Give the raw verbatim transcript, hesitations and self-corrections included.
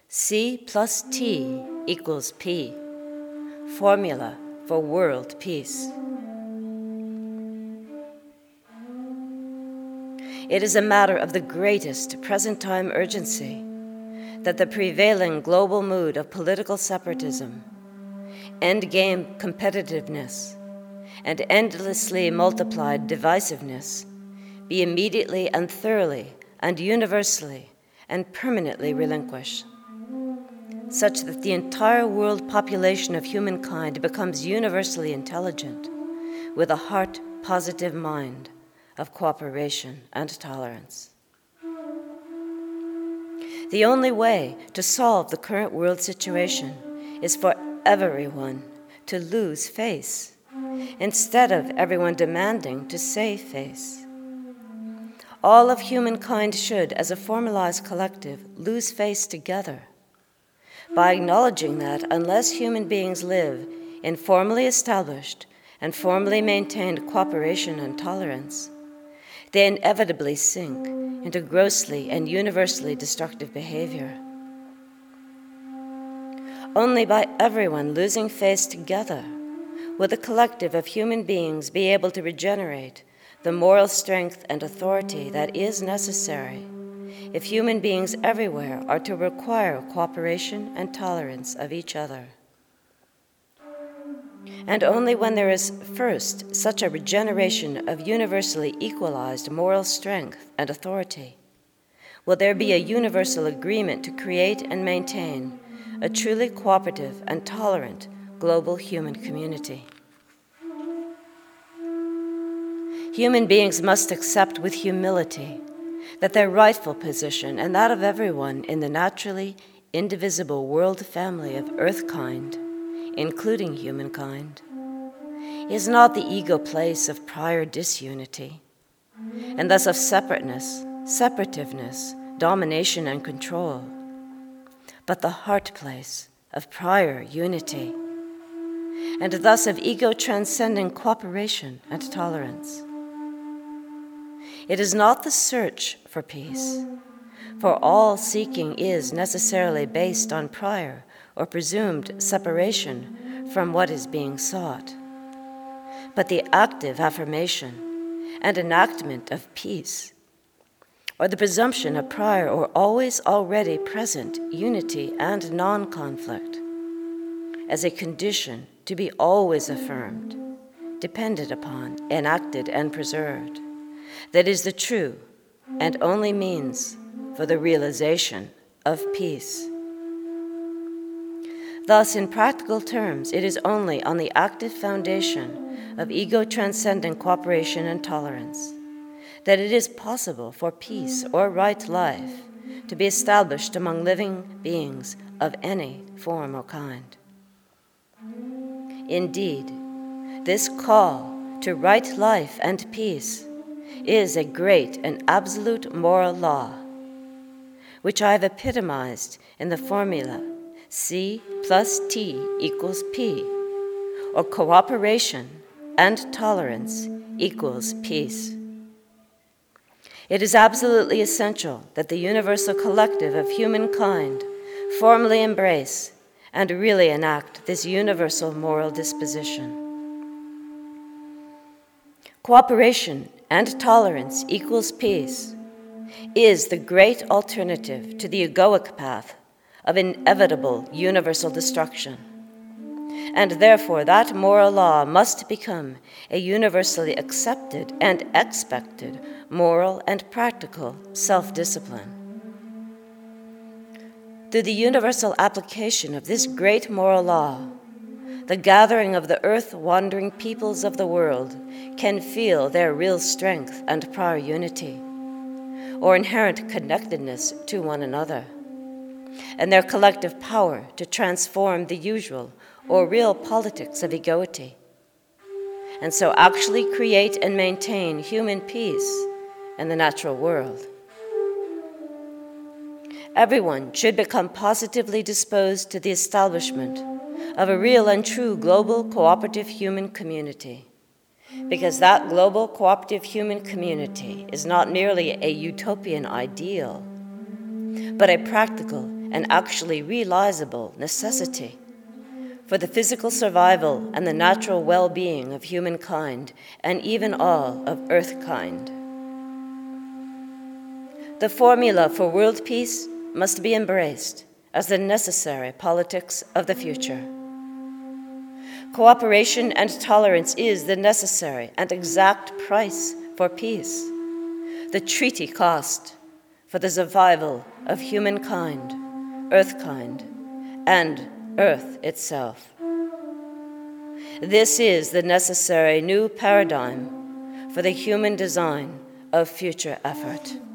C plus T equals P, formula for world peace. It is a matter of the greatest present-time urgency that the prevailing global mood of political separatism, endgame competitiveness, and endlessly multiplied divisiveness be immediately and thoroughly and universally and permanently relinquished, such that the entire world population of humankind becomes universally intelligent, with a heart-positive mind of cooperation and tolerance. The only way to solve the current world situation is for everyone to lose face, instead of everyone demanding to save face. All of humankind should, as a formalized collective, lose face together, by acknowledging that unless human beings live in formally established and formally maintained cooperation and tolerance, they inevitably sink into grossly and universally destructive behavior. Only by everyone losing face together will the collective of human beings be able to regenerate the moral strength and authority that is necessary if human beings everywhere are to require cooperation and tolerance of each other. And only when there is first such a regeneration of universally equalized moral strength and authority will there be a universal agreement to create and maintain a truly cooperative and tolerant global human community. Human beings must accept with humility that their rightful position and that of everyone in the naturally indivisible world family of earthkind, including humankind, is not the ego place of prior disunity, and thus of separateness, separativeness, domination, and control, but the heart place of prior unity, and thus of ego-transcending cooperation and tolerance. It is not the search for peace, for all seeking is necessarily based on prior or presumed separation from what is being sought, but the active affirmation and enactment of peace, or the presumption of prior or always already present unity and non-conflict as a condition to be always affirmed, depended upon, enacted, and preserved, that is the true and only means for the realization of peace. Thus, in practical terms, it is only on the active foundation of ego-transcendent cooperation and tolerance that it is possible for peace or right life to be established among living beings of any form or kind. Indeed, this call to right life and peace is a great and absolute moral law, which I have epitomized in the formula C plus T equals P, or cooperation and tolerance equals peace. It is absolutely essential that the universal collective of humankind formally embrace and really enact this universal moral disposition. Cooperation and tolerance equals peace is the great alternative to the egoic path of inevitable universal destruction. And therefore that moral law must become a universally accepted and expected moral and practical self-discipline. Through the universal application of this great moral law, the gathering of the earth-wandering peoples of the world can feel their real strength and prior unity, or inherent connectedness to one another, and their collective power to transform the usual or real politics of egoity, and so actually create and maintain human peace in the natural world. Everyone should become positively disposed to the establishment of a real and true global cooperative human community, because that global cooperative human community is not merely a utopian ideal, but a practical an actually realizable necessity for the physical survival and the natural well-being of humankind and even all of Earthkind. The formula for world peace must be embraced as the necessary politics of the future. Cooperation and tolerance is the necessary and exact price for peace, the treaty cost for the survival of humankind, Earthkind, and Earth itself. This is the necessary new paradigm for the human design of future effort.